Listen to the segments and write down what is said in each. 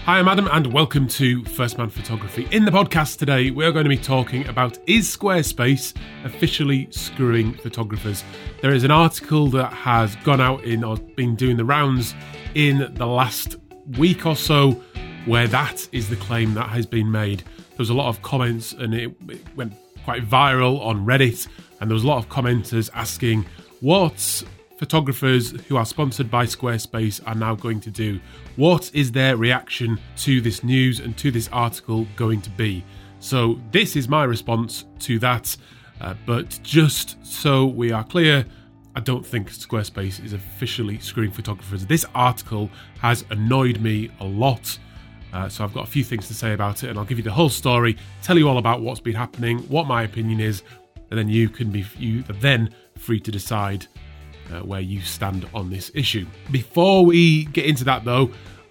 Hi, I'm Adam and welcome to First Man Photography. In the podcast today, we're going to be talking about, is Squarespace officially screwing photographers? There is an article that has gone out or been doing the rounds in the last week or so where that is the claim that has been made. There was a lot of comments and it went quite viral on Reddit, and there was a lot of commenters asking what photographers who are sponsored by Squarespace are now going to do. What is their reaction to this news and to this article going to be? So this is my response to that, but just so we are clear, I don't think Squarespace is officially screwing photographers. This article has annoyed me a lot, so I've got a few things to say about it, and I'll give you the whole story, tell you all about what's been happening, what my opinion is, and then you are then free to decide where you stand on this issue. Before we get into that though,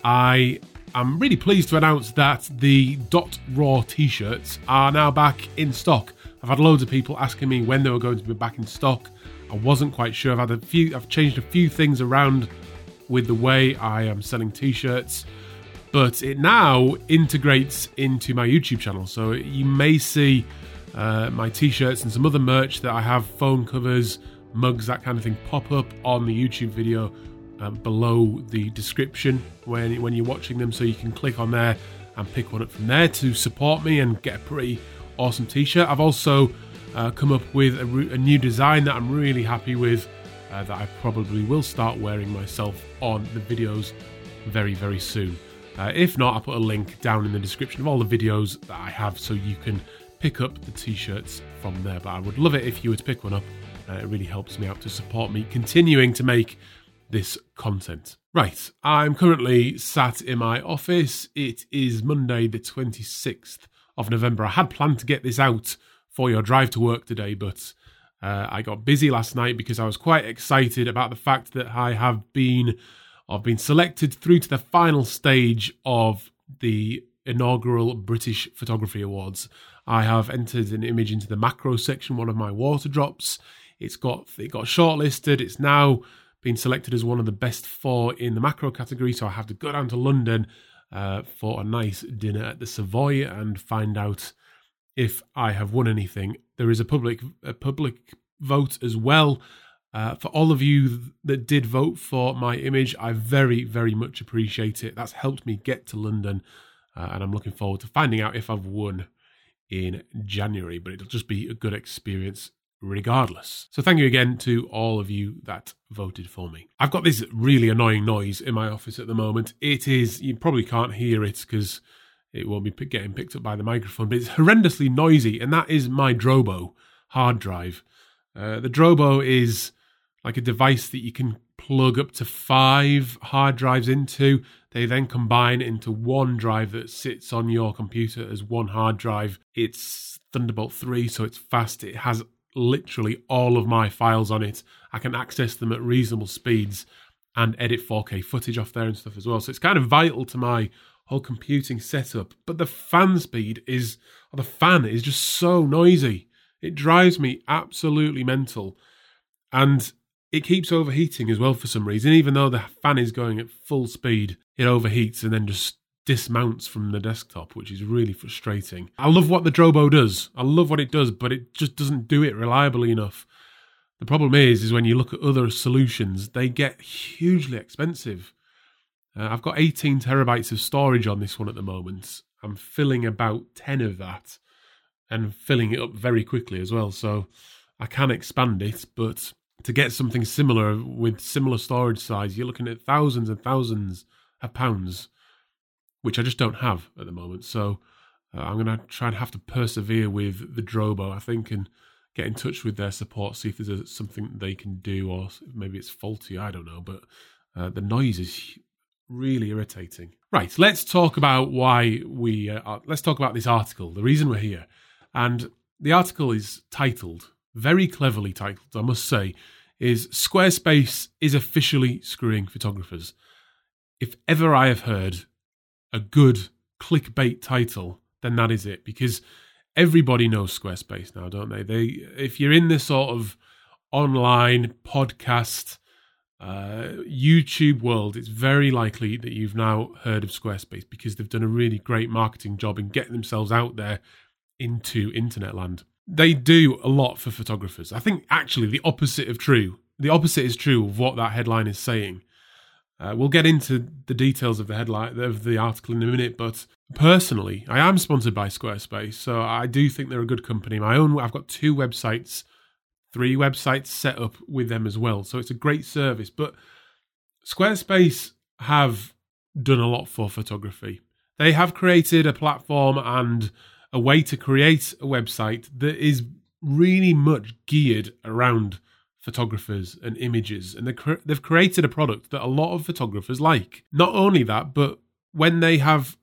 I am really pleased to announce that the .raw t-shirts are now back in stock. I've had loads of people asking me when they were going to be back in stock. I wasn't quite sure. I've changed a few things around with the way I am selling t-shirts, but it now integrates into my YouTube channel. So you may see my t-shirts and some other merch that I have, phone covers, mugs, that kind of thing, pop up on the YouTube video below the description when you're watching them, so you can click on there and pick one up from there to support me and get a pretty awesome t-shirt. I've also come up with a new design that I'm really happy with, that I probably will start wearing myself on the videos very, very soon. If not, I'll put a link down in the description of all the videos that I have so you can pick up the t-shirts from there. But I would love it if you would pick one up. It really helps me out to support me continuing to make this content. Right, I'm currently sat in my office. It is Monday the 26th of November. I had planned to get this out for your drive to work today, but I got busy last night because I was quite excited about the fact that I've been selected through to the final stage of the inaugural British Photography Awards. I have entered an image into the macro section, one of my water drops. It got shortlisted. It's now been selected as one of the best 4 in the macro category. So I have to go down to London for a nice dinner at the Savoy and find out if I have won anything. There is a public vote as well. For all of you that did vote for my image, I very, very much appreciate it. That's helped me get to London, and I'm looking forward to finding out if I've won in January. But it'll just be a good experience regardless. So thank you again to all of you that voted for me. I've got this really annoying noise in my office at the moment. You probably can't hear it because it won't be getting picked up by the microphone, but it's horrendously noisy, and that is my Drobo hard drive. The Drobo is like a device that you can plug up to 5 hard drives into. They then combine into one drive that sits on your computer as one hard drive. It's Thunderbolt 3, so it's fast. It has literally all of my files on it. I can access them at reasonable speeds and edit 4K footage off there and stuff as well. So it's kind of vital to my whole computing setup. But the fan is just so noisy. It drives me absolutely mental. And it keeps overheating as well for some reason. Even though the fan is going at full speed, it overheats and then just dismounts from the desktop, which is really frustrating. I love what the Drobo does. I love what it does, but it just doesn't do it reliably enough. The problem is when you look at other solutions, they get hugely expensive. I've got 18 terabytes of storage on this one at the moment. I'm filling about 10 of that and filling it up very quickly as well. So I can expand it, but to get something similar with similar storage size, you're looking at thousands and thousands of pounds, which I just don't have at the moment. So I'm going to try and have to persevere with the Drobo, I think, and get in touch with their support, see if there's something they can do, or maybe it's faulty, I don't know. But the noise is really irritating. Right, let's talk about let's talk about this article, the reason we're here. And the article is titled, very cleverly titled, I must say, is Squarespace is officially screwing photographers. If ever I have heard a good clickbait title, then that is it, because everybody knows Squarespace now, don't they? If you're in this sort of online podcast YouTube world, it's very likely that you've now heard of Squarespace because they've done a really great marketing job in getting themselves out there into internet land. They do a lot for photographers. I think actually the opposite is true of what that headline is saying. We'll get into the details of the headline of the article in a minute, but personally, I am sponsored by Squarespace, so I do think they're a good company. I've got 3 websites set up with them as well, so it's a great service. But Squarespace have done a lot for photography. They have created a platform and a way to create a website that is really much geared around photographers and images, and they've created a product that a lot of photographers like. Not only that, but when they have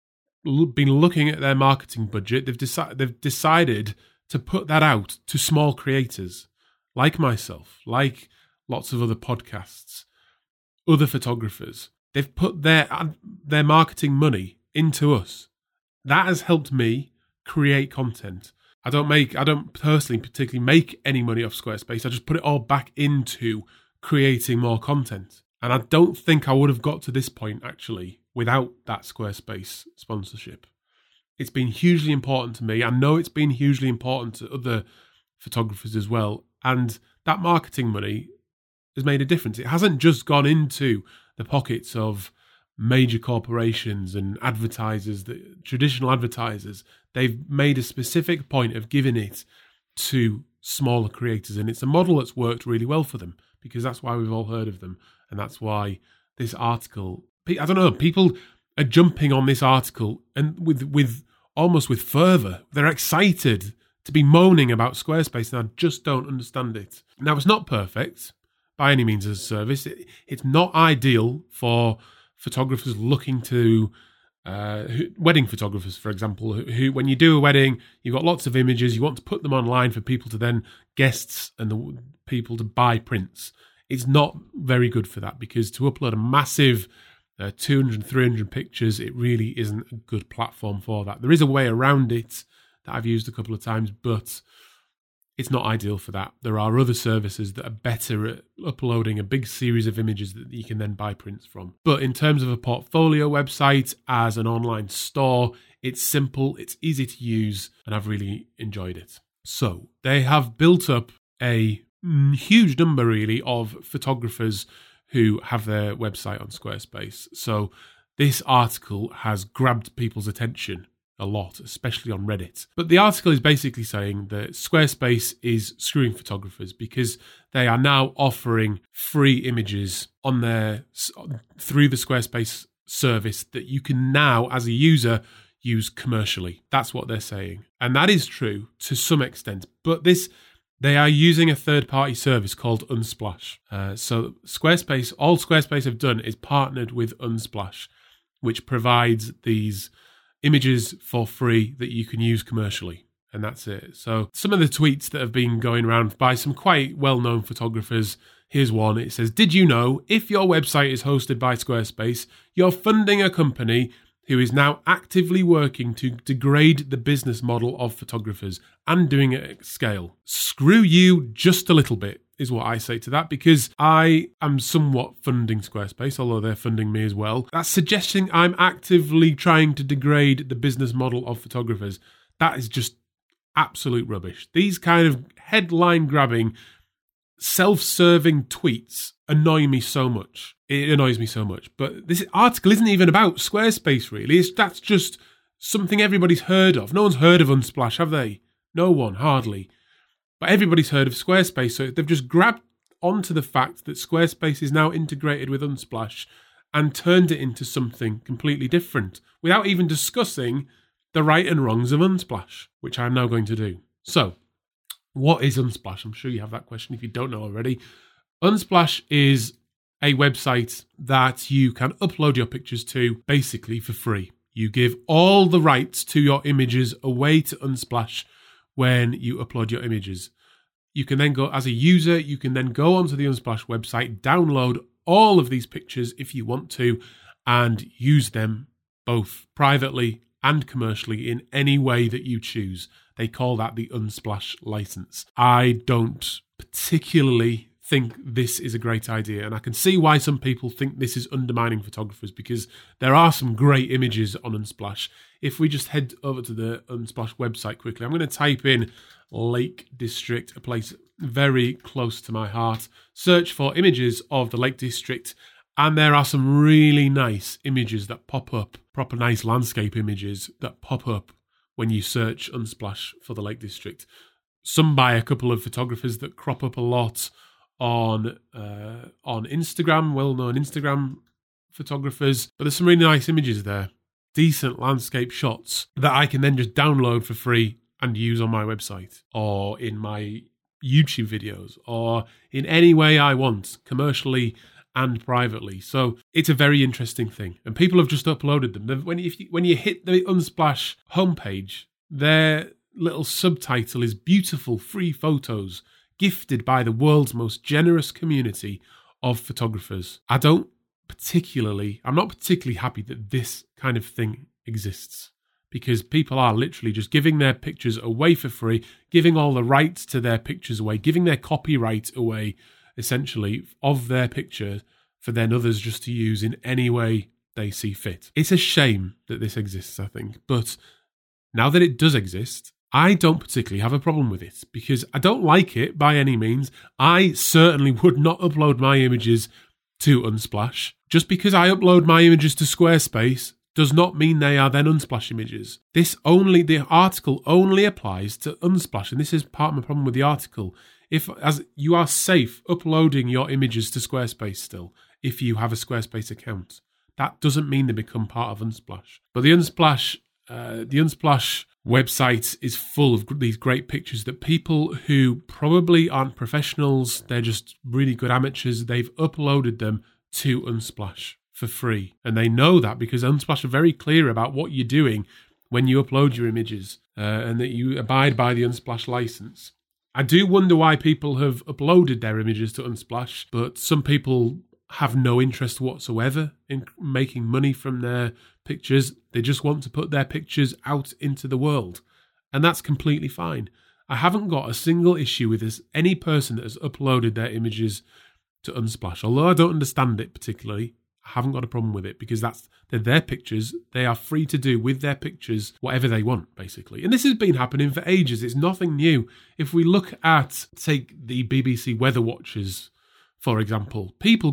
been looking at their marketing budget, they've decided to put that out to small creators like myself, like lots of other podcasts, other photographers. They've put their marketing money into us. That has helped me create content. I don't personally particularly make any money off Squarespace. I just put it all back into creating more content. And I don't think I would have got to this point, actually, without that Squarespace sponsorship. It's been hugely important to me. I know it's been hugely important to other photographers as well. And that marketing money has made a difference. It hasn't just gone into the pockets of major corporations and advertisers, traditional advertisers. They've made a specific point of giving it to smaller creators, and it's a model that's worked really well for them because that's why we've all heard of them, and that's why this article, I don't know, people are jumping on this article and with almost with fervour. They're excited to be moaning about Squarespace, and I just don't understand it. Now, it's not perfect by any means as a service. It's not ideal for photographers looking to wedding photographers, for example, who when you do a wedding, you've got lots of images, you want to put them online for people to then, guests and the people to buy prints. It's not very good for that because to upload a massive 200, 300 pictures, it really isn't a good platform for that. There is a way around it that I've used a couple of times, but it's not ideal for that. There are other services that are better at uploading a big series of images that you can then buy prints from. But in terms of a portfolio website as an online store, it's simple, it's easy to use, and I've really enjoyed it. So they have built up a huge number, really, of photographers who have their website on Squarespace. So this article has grabbed people's attention a lot, especially on Reddit. But the article is basically saying that Squarespace is screwing photographers because they are now offering free images on through the Squarespace service that you can now, as a user, use commercially. That's what they're saying. And that is true to some extent. But they are using a third-party service called Unsplash. So Squarespace, all Squarespace have done is partnered with Unsplash, which provides these images for free that you can use commercially. And that's it. So some of the tweets that have been going around by some quite well-known photographers, here's one. It says, "Did you know if your website is hosted by Squarespace, you're funding a company who is now actively working to degrade the business model of photographers and doing it at scale? Screw you just a little bit," is what I say to that, because I am somewhat funding Squarespace, although they're funding me as well. That's suggesting I'm actively trying to degrade the business model of photographers. That is just absolute rubbish. These kind of headline-grabbing, self-serving tweets annoy me so much. It annoys me so much. But this article isn't even about Squarespace, really. That's just something everybody's heard of. No one's heard of Unsplash, have they? No one, hardly. But everybody's heard of Squarespace, so they've just grabbed onto the fact that Squarespace is now integrated with Unsplash and turned it into something completely different without even discussing the right and wrongs of Unsplash, which I'm now going to do. So, what is Unsplash? I'm sure you have that question if you don't know already. Unsplash is a website that you can upload your pictures to basically for free. You give all the rights to your images away to Unsplash when you upload your images. You can then go, as a user, you can then go onto the Unsplash website, download all of these pictures if you want to, and use them both privately and commercially in any way that you choose. They call that the Unsplash license. I don't particularly think this is a great idea. And I can see why some people think this is undermining photographers, because there are some great images on Unsplash. If we just head over to the Unsplash website quickly, I'm going to type in Lake District, a place very close to my heart. Search for images of the Lake District, and there are some really nice images that pop up, proper nice landscape images that pop up when you search Unsplash for the Lake District. Some by a couple of photographers that crop up a lot on Instagram, well-known Instagram photographers. But there's some really nice images there, decent landscape shots that I can then just download for free and use on my website or in my YouTube videos or in any way I want, commercially and privately. So it's a very interesting thing. And people have just uploaded them. When you hit the Unsplash homepage, their little subtitle is beautiful free photos gifted by the world's most generous community of photographers. I'm not particularly happy that this kind of thing exists, because people are literally just giving their pictures away for free, giving all the rights to their pictures away, giving their copyright away, essentially, of their picture for then others just to use in any way they see fit. It's a shame that this exists, I think, but now that it does exist, I don't particularly have a problem with it, because I don't like it by any means. I certainly would not upload my images to Unsplash. Just because I upload my images to Squarespace does not mean they are then Unsplash images. The article only applies to Unsplash, and this is part of my problem with the article. As you are safe uploading your images to Squarespace still, if you have a Squarespace account. That doesn't mean they become part of Unsplash. But the Unsplash website is full of these great pictures that people who probably aren't professionals, they're just really good amateurs, they've uploaded them to Unsplash for free. And they know that because Unsplash are very clear about what you're doing when you upload your images and that you abide by the Unsplash license. I do wonder why people have uploaded their images to Unsplash, but some people have no interest whatsoever in making money from their pictures. They just want to put their pictures out into the world, and that's completely fine. I haven't got a single issue with this, any person that has uploaded their images to Unsplash. Although I don't understand it particularly, I haven't got a problem with it, because they're their pictures. They are free to do with their pictures whatever they want, basically. And this has been happening for ages. It's nothing new. If we look at, take the BBC Weather Watchers, for example, people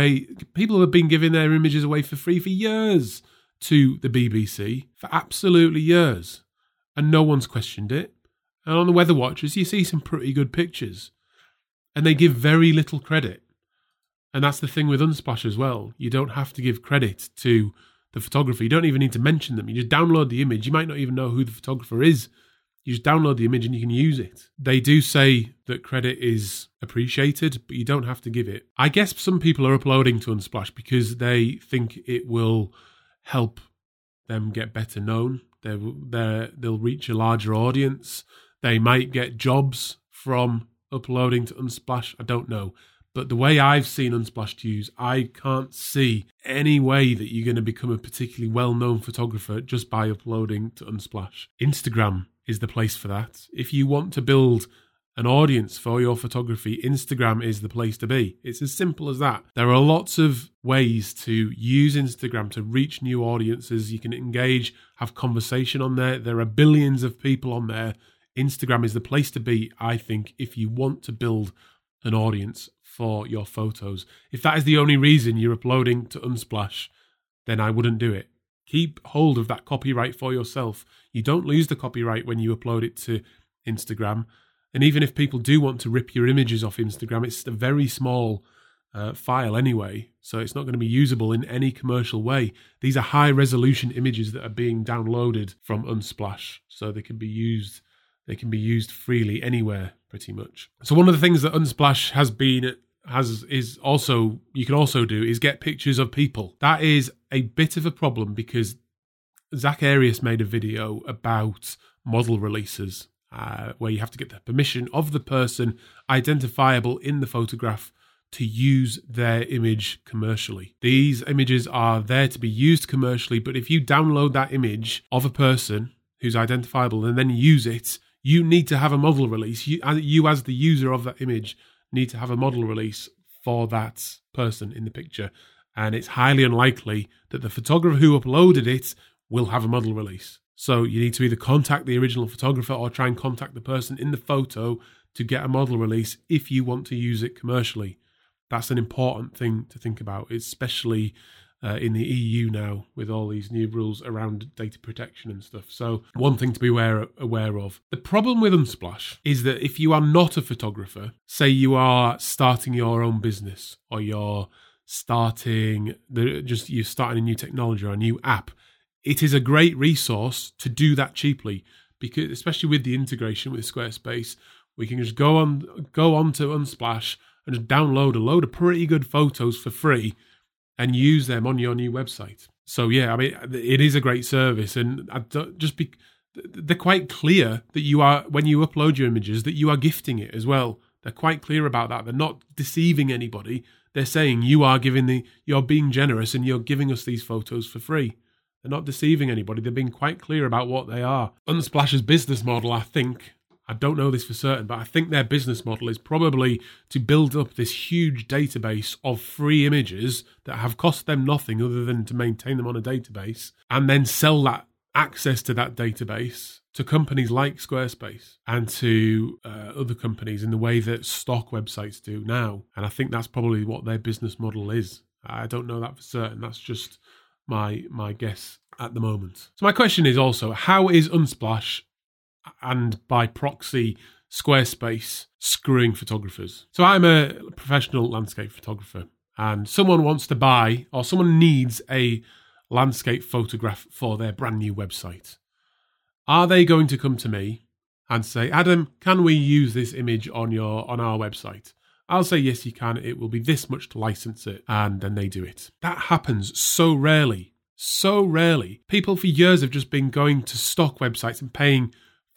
have been giving their images away for free for years to the BBC, for absolutely years, and no one's questioned it. And on the Weather Watchers, you see some pretty good pictures, and they give very little credit. And that's the thing with Unsplash as well. You don't have to give credit to the photographer. You don't even need to mention them. You just download the image. You might not even know who the photographer is. You just download the image and you can use it. They do say that credit is appreciated, but you don't have to give it. I guess some people are uploading to Unsplash because they think it will help them get better known. They'll reach a larger audience. They might get jobs from uploading to Unsplash. I don't know. But the way I've seen Unsplash used, I can't see any way that you're going to become a particularly well-known photographer just by uploading to Unsplash. Instagram is the place for that. If you want to build an audience for your photography, Instagram is the place to be. It's as simple as that. There are lots of ways to use Instagram to reach new audiences. You can engage, have conversation on there. There are billions of people on there. Instagram is the place to be, I think, if you want to build an audience for your photos. If that is the only reason you're uploading to Unsplash, then I wouldn't do it. Keep hold of that copyright for yourself. You don't lose the copyright when you upload it to Instagram. And even if people do want to rip your images off Instagram, it's a very small file anyway, so it's not going to be usable in any commercial way. These are high-resolution images that are being downloaded from Unsplash, so they can be used. They can be used freely anywhere, pretty much. So one of the things that Unsplash you can also do is get pictures of people. That is a bit of a problem because Zach Arias made a video about model releases where you have to get the permission of the person identifiable in the photograph to use their image commercially. These images are there to be used commercially, but if you download that image of a person who's identifiable and then use it, you need to have a model release. You as the user of that image need to have a model release for that person in the picture. And it's highly unlikely that the photographer who uploaded it will have a model release. So you need to either contact the original photographer or try and contact the person in the photo to get a model release if you want to use it commercially. That's an important thing to think about, especially in the EU now with all these new rules around data protection and stuff. So one thing to be aware of. The problem with Unsplash is that if you are not a photographer, say you are starting your own business or you're starting a new technology or a new app, it is a great resource to do that cheaply, because especially with the integration with Squarespace, we can just go on to Unsplash and just download a load of pretty good photos for free and use them on your new website. So yeah, I mean, it is a great service, and they're quite clear that you are, when you upload your images, that you are gifting it as well. They're quite clear about that. They're not deceiving anybody. They're saying you're being generous and you're giving us these photos for free. They're not deceiving anybody. They're being quite clear about what they are. Unsplash's business model, I don't know this for certain, but I think their business model is probably to build up this huge database of free images that have cost them nothing other than to maintain them on a database, and then sell that access to that database to companies like Squarespace and to other companies in the way that stock websites do now. And I think that's probably what their business model is. I don't know that for certain. That's just my guess at the moment. So my question is also, how is Unsplash and by proxy Squarespace screwing photographers? So I'm a professional landscape photographer, and someone wants to buy, or someone needs a landscape photograph for their brand new website. Are they going to come to me and say, Adam, can we use this image on our website? I'll say, yes, you can. It will be this much to license it. And then they do it. That happens so rarely. So rarely. People for years have just been going to stock websites and paying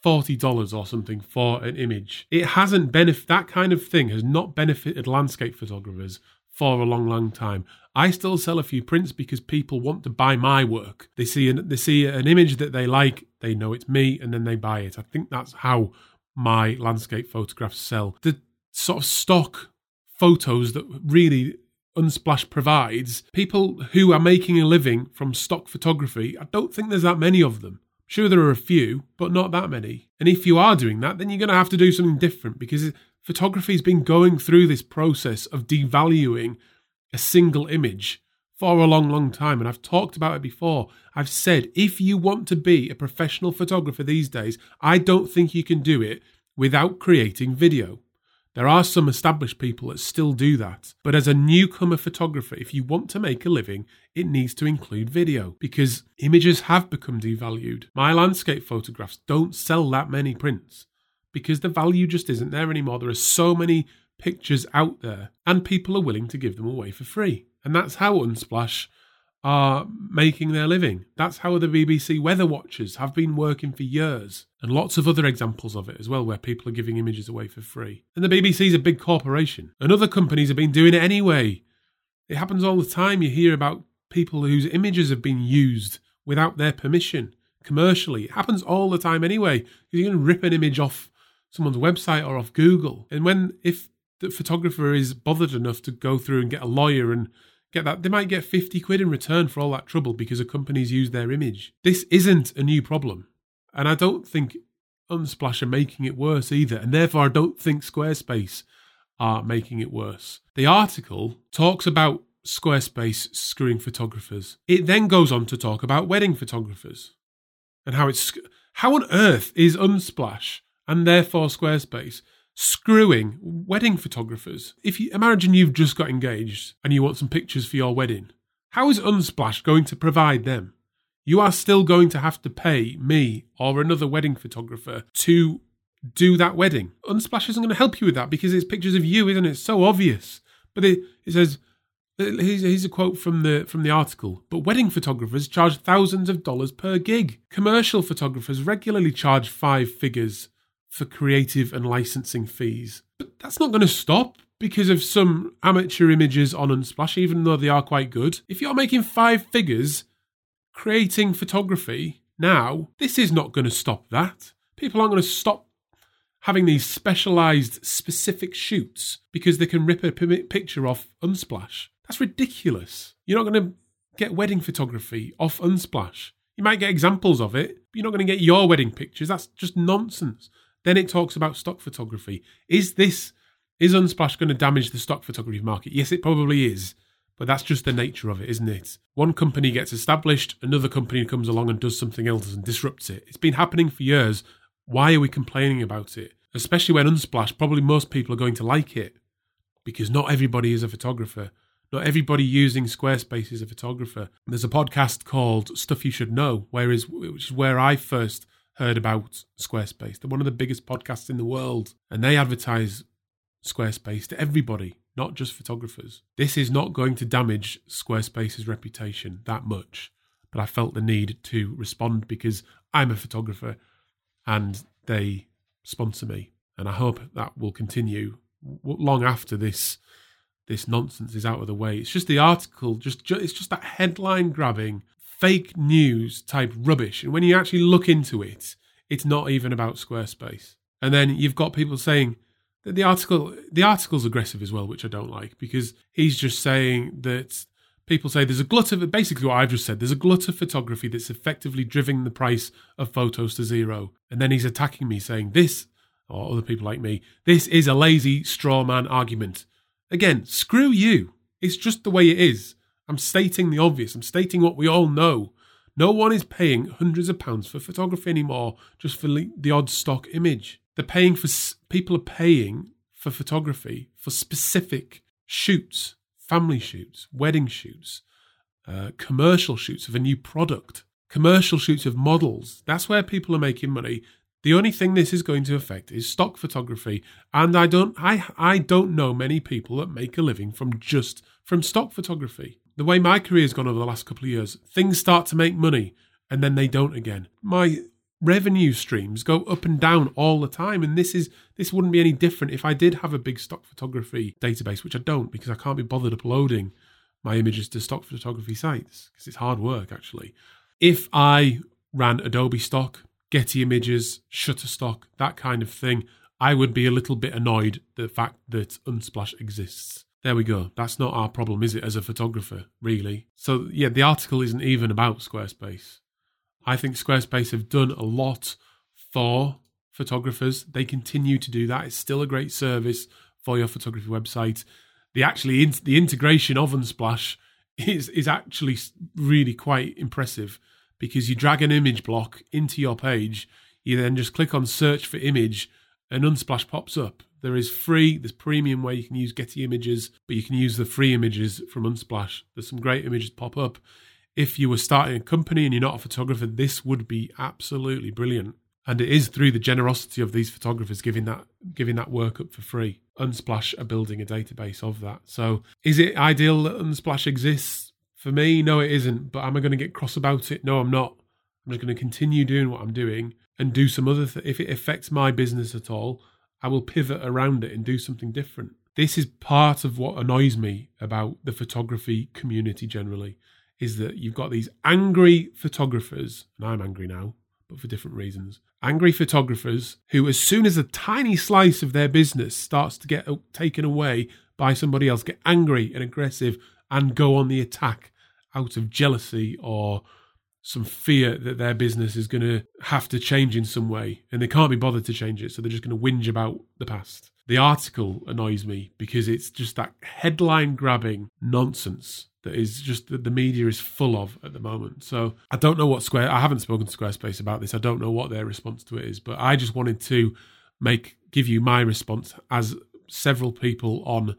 $40 or something for an image. It hasn't that kind of thing has not benefited landscape photographers for a long, long time. I still sell a few prints because people want to buy my work. They see an image that they like, they know it's me, and then they buy it. I think that's how my landscape photographs sell. The sort of stock photos that really Unsplash provides, people who are making a living from stock photography, I don't think there's that many of them. Sure, there are a few, but not that many. And if you are doing that, then you're going to have to do something different, because photography has been going through this process of devaluing a single image for a long, long time. And I've talked about it before. I've said, if you want to be a professional photographer these days, I don't think you can do it without creating video. There are some established people that still do that. But as a newcomer photographer, if you want to make a living, it needs to include video, because images have become devalued. My landscape photographs don't sell that many prints because the value just isn't there anymore. There are so many pictures out there and people are willing to give them away for free. And that's how Unsplash are making their living. That's how the BBC Weather Watchers have been working for years. And lots of other examples of it as well, where people are giving images away for free. And the BBC is a big corporation, and other companies have been doing it anyway. It happens all the time. You hear about people whose images have been used without their permission commercially. It happens all the time anyway. You can rip an image off someone's website or off Google. And if the photographer is bothered enough to go through and get a lawyer and get that, they might get 50 quid in return for all that trouble because a company's used their image. This isn't a new problem. And I don't think Unsplash are making it worse either. And therefore, I don't think Squarespace are making it worse. The article talks about Squarespace screwing photographers. It then goes on to talk about wedding photographers and how on earth is Unsplash and therefore Squarespace screwing wedding photographers? If you imagine you've just got engaged and you want some pictures for your wedding, how is Unsplash going to provide them? You are still going to have to pay me or another wedding photographer to do that wedding. Unsplash isn't going to help you with that because it's pictures of you, isn't it? It's so obvious. But it says, here's a quote from the article. But wedding photographers charge thousands of dollars per gig. Commercial photographers regularly charge 5 figures for creative and licensing fees. But that's not going to stop because of some amateur images on Unsplash, even though they are quite good. If you're making 5 figures creating photography now, this is not going to stop that. People aren't going to stop having these specialised, specific shoots because they can rip a picture off Unsplash. That's ridiculous. You're not going to get wedding photography off Unsplash. You might get examples of it, but you're not going to get your wedding pictures. That's just nonsense. Then it talks about stock photography. Is Unsplash going to damage the stock photography market? Yes, it probably is. But that's just the nature of it, isn't it? One company gets established, another company comes along and does something else and disrupts it. It's been happening for years. Why are we complaining about it? Especially when Unsplash, probably most people are going to like it. Because not everybody is a photographer. Not everybody using Squarespace is a photographer. There's a podcast called Stuff You Should Know, which is where I first heard about Squarespace. They're one of the biggest podcasts in the world. And they advertise Squarespace to everybody, not just photographers. This is not going to damage Squarespace's reputation that much. But I felt the need to respond because I'm a photographer and they sponsor me. And I hope that will continue long after this nonsense is out of the way. It's just the article, it's just that headline grabbing, fake news type rubbish. And when you actually look into it, it's not even about Squarespace. And then you've got people saying that the article's aggressive as well, which I don't like, because he's just saying that people say there's a glut of, basically what I've just said, there's a glut of photography that's effectively driven the price of photos to zero. And then he's attacking me saying this, or other people like me, this is a lazy straw man argument. Again, screw you. It's just the way it is. I'm stating the obvious. I'm stating what we all know. No one is paying hundreds of pounds for photography anymore just for the odd stock image. People are paying for photography for specific shoots, family shoots, wedding shoots, commercial shoots of a new product, commercial shoots of models. That's where people are making money. The only thing this is going to affect is stock photography. And I don't know many people that make a living from stock photography. The way my career's gone over the last couple of years, things start to make money and then they don't again. My revenue streams go up and down all the time, and this wouldn't be any different if I did have a big stock photography database, which I don't because I can't be bothered uploading my images to stock photography sites because it's hard work actually. If I ran Adobe Stock, Getty Images, Shutterstock, that kind of thing, I would be a little bit annoyed at the fact that Unsplash exists. There we go. That's not our problem, is it, as a photographer, really? So, yeah, the article isn't even about Squarespace. I think Squarespace have done a lot for photographers. They continue to do that. It's still a great service for your photography website. The integration of Unsplash is actually really quite impressive because you drag an image block into your page, you then just click on search for image and Unsplash pops up. There's premium where you can use Getty Images, but you can use the free images from Unsplash. There's some great images pop up. If you were starting a company and you're not a photographer, this would be absolutely brilliant. And it is through the generosity of these photographers giving that work up for free. Unsplash are building a database of that. So is it ideal that Unsplash exists? For me, no, it isn't. But am I going to get cross about it? No, I'm not. I'm just going to continue doing what I'm doing and do some other thing. If it affects my business at all, I will pivot around it and do something different. This is part of what annoys me about the photography community generally, is that you've got these angry photographers, and I'm angry now, but for different reasons. Angry photographers who, as soon as a tiny slice of their business starts to get taken away by somebody else, get angry and aggressive and go on the attack out of jealousy or some fear that their business is going to have to change in some way, and they can't be bothered to change it, so they're just going to whinge about the past. The article annoys me because it's just that headline-grabbing nonsense that is just that the media is full of at the moment. So I don't know I haven't spoken to Squarespace about this. I don't know what their response to it is, but I just wanted to give you my response, as several people on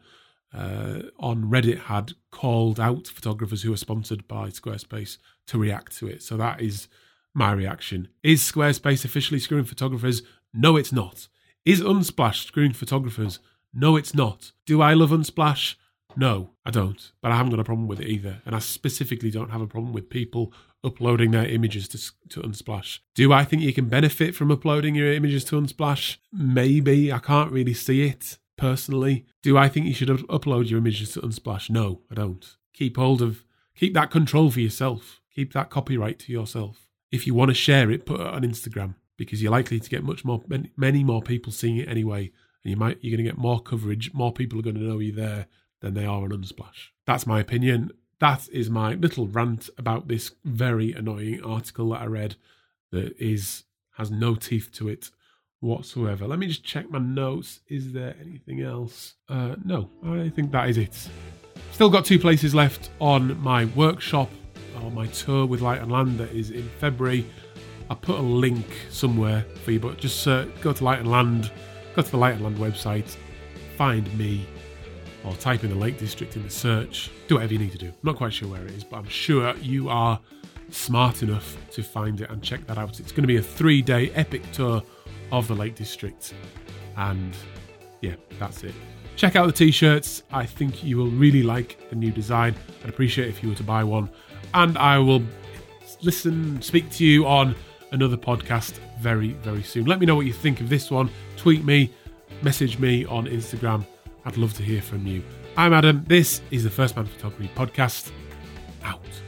Reddit had called out photographers who are sponsored by Squarespace to react to it. So that is my reaction. Is Squarespace officially screwing photographers? No, it's not. Is Unsplash screwing photographers? No, it's not. Do I love Unsplash? No, I don't. But I haven't got a problem with it either. And I specifically don't have a problem with people uploading their images to Unsplash. Do I think you can benefit from uploading your images to Unsplash? Maybe. I can't really see it personally. Do I think you should upload your images to Unsplash? No, I don't. Keep that control for yourself. Keep that copyright to yourself. If you want to share it, put it on Instagram. because you're likely to get many more people seeing it anyway, and you're going to get more coverage. More people are going to know you're there than they are on Unsplash. That's my opinion. That is my little rant about this very annoying article that I read that has no teeth to it whatsoever. Let me just check my notes. Is there anything else? No, I think that is it. Still got 2 places left on my workshop or my tour with Light and Land that is in February. I'll put a link somewhere for you, but just go to Light and Land, go to the Light and Land website, find me, or type in the Lake District in the search. Do whatever you need to do. I'm not quite sure where it is, but I'm sure you are smart enough to find it and check that out. It's going to be a 3-day epic tour of the Lake District. And yeah, that's it. Check out the t-shirts. I think you will really like the new design. I'd appreciate if you were to buy one. And I will speak to you on another podcast very, very soon. Let me know what you think of this one. Tweet me, message me on Instagram. I'd love to hear from you. I'm Adam. This is the First Man Photography Podcast. Out.